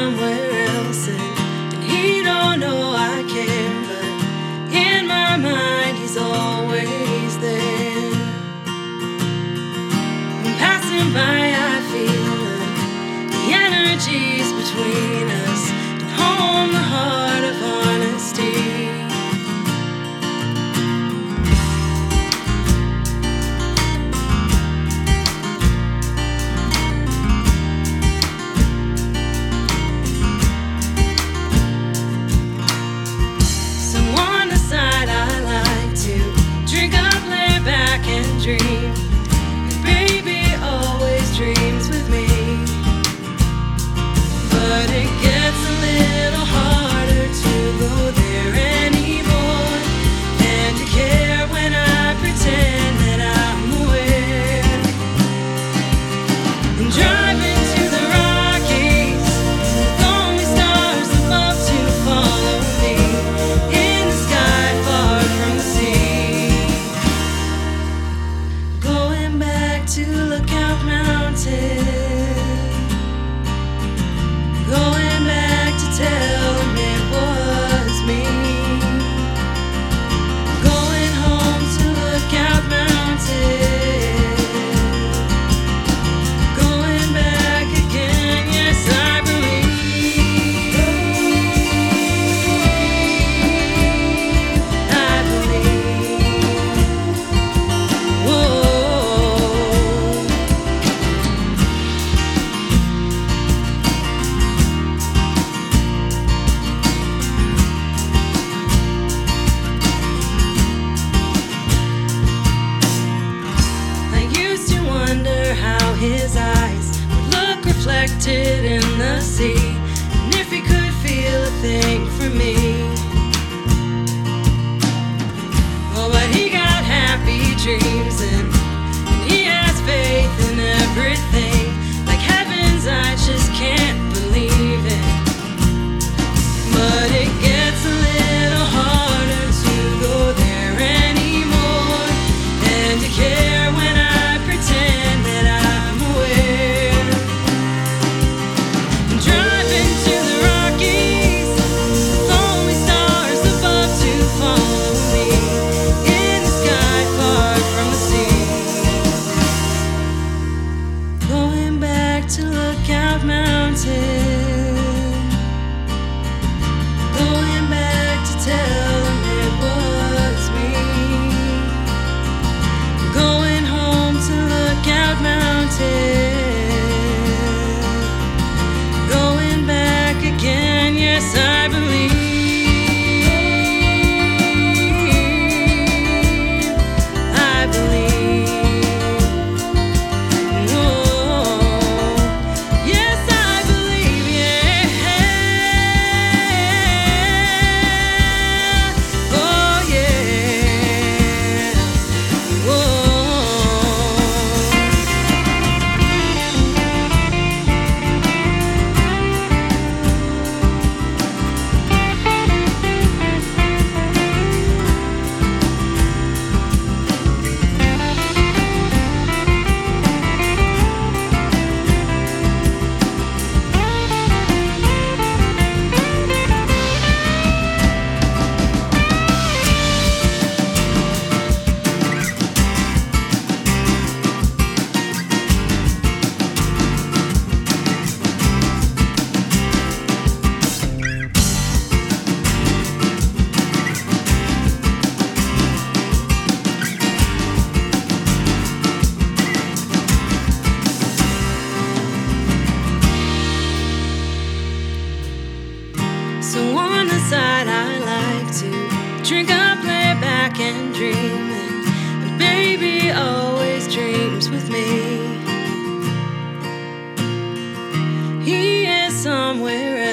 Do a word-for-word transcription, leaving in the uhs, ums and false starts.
somewhere else, and, and he don't know I care, but in my mind he's always there. When passing by I feel the, the energies between us, and home the heart of honesty. Dream, and baby always dreams with me, but it gets a little harder to go there anymore, and to care when I pretend that I'm aware. And driving to the Rockies with only stars above to follow me, in the sky far from the sea. To Lookout Mountain, going back to tell him it was me, going home to Lookout Mountain, going back again, yes I believe, I believe, whoa. His eyes would look reflected in the sea, and if he could feel a thing for me. Oh, but he got happy dreams, and, and he has faith in everything, like heavens I just can't believe in. But it gets a little harder to go there anymore, and to care when I pretend that I to Lookout Mountain, going back to tell him it was me, going home to Lookout Mountain, going back again, yes I believe, I believe. So on the side I like to drink up, lay back and dream, and, and baby always dreams with me. He is somewhere else.